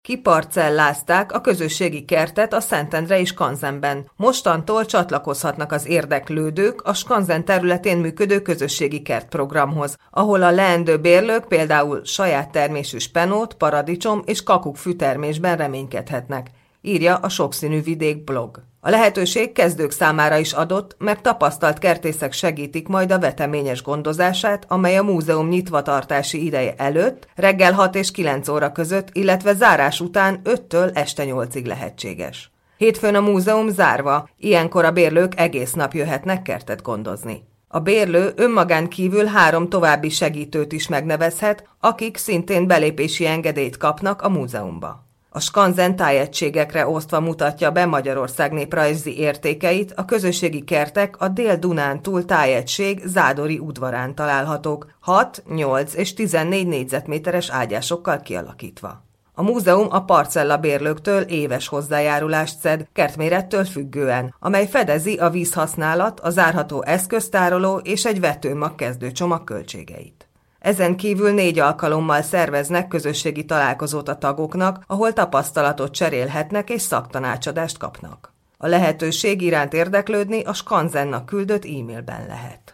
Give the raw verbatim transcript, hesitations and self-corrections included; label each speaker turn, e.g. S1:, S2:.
S1: Kiparcellázták a közösségi kertet a Szentendrei skanzenben. Mostantól csatlakozhatnak az érdeklődők a skanzen területén működő közösségi kertprogramhoz, ahol a leendő bérlők például saját termésű spenót, paradicsom és kakukkfűtermésben reménykedhetnek, írja a Sokszínű Vidék blog. A lehetőség kezdők számára is adott, mert tapasztalt kertészek segítik majd a veteményes gondozását, amely a múzeum nyitvatartási ideje előtt reggel hat és kilenc óra között, illetve zárás után öttől este nyolcig lehetséges. Hétfőn a múzeum zárva, ilyenkor a bérlők egész nap jöhetnek kertet gondozni. A bérlő önmagán kívül három további segítőt is megnevezhet, akik szintén belépési engedélyt kapnak a múzeumba. A skanzen tájegységekre osztva mutatja be Magyarország néprajzi értékeit, a közösségi kertek a Dél-Dunántúl tájegység Zádori udvarán találhatók, hat, nyolc és tizennégy négyzetméteres ágyásokkal kialakítva. A múzeum a parcellabérlőktől éves hozzájárulást szed, kertmérettől függően, amely fedezi a vízhasználat, a zárható eszköztároló és egy vetőmag kezdőcsomag költségeit. Ezen kívül négy alkalommal szerveznek közösségi találkozót a tagoknak, ahol tapasztalatot cserélhetnek és szaktanácsadást kapnak. A lehetőség iránt érdeklődni a skanzennak küldött e-mailben lehet.